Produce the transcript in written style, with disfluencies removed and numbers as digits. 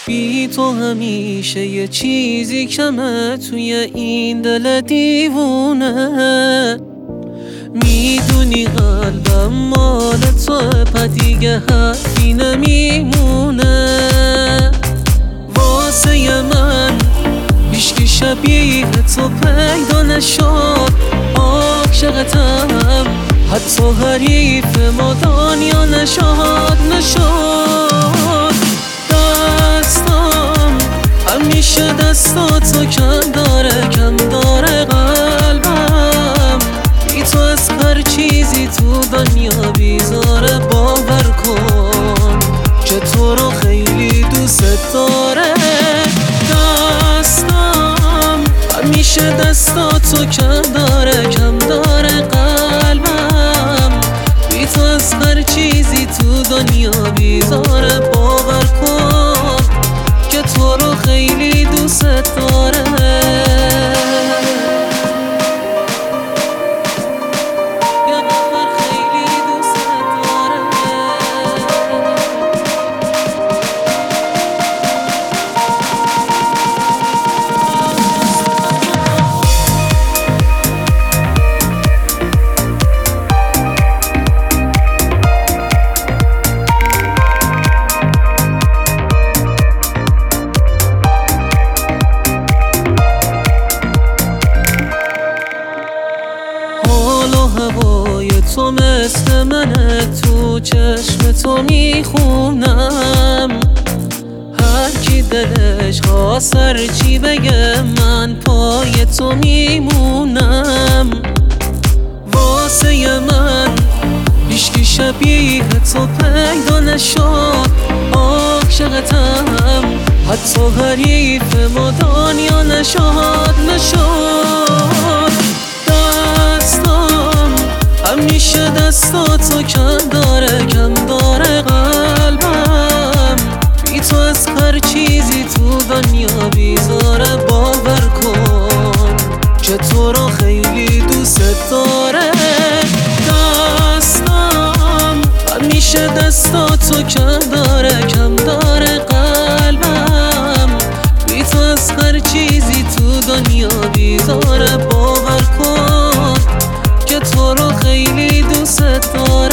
بی تو همیشه یه چیزی کمه توی این دل دیوونه. میدونی قلبم مال توه، پس دیگه حرفی نمیمونه. واسه من هیچکی شبیه تو پیدا نشد. عاشقتم حتی حریف ما دنیا نشد. دستم همیشه دستاتو کم داره قلبم. بی تو از هر چیزی تو دنیا بیزاره. باور کن که تو رو خیلی دوست داره. دستم همیشه دستاتو کم داره قلبم. بی تو از هر چیزی تو دنیا بیزاره. باور کن که تو رو خیلی دوست داره. هوای تو مثل منه، تو چشم تو میخونم. هر کی دلش خواست هر چی بگه، من پای تو میمونم. واسه من هیچکی شبیه تو پیدا نشد. عاشقتم حتی حریف ما دنیا نشد. همیشه دستاتو کم داره قلبم. بی تو از هر چیزی تو دنیا بیزاره. باور کن که تو رو خیلی دوست داره. دستم همیشه دستاتو کم داره قلبم. بی تو از هر چیزی تو دنیا بیزاره. باور کن که تو رو خیلی دوست داره.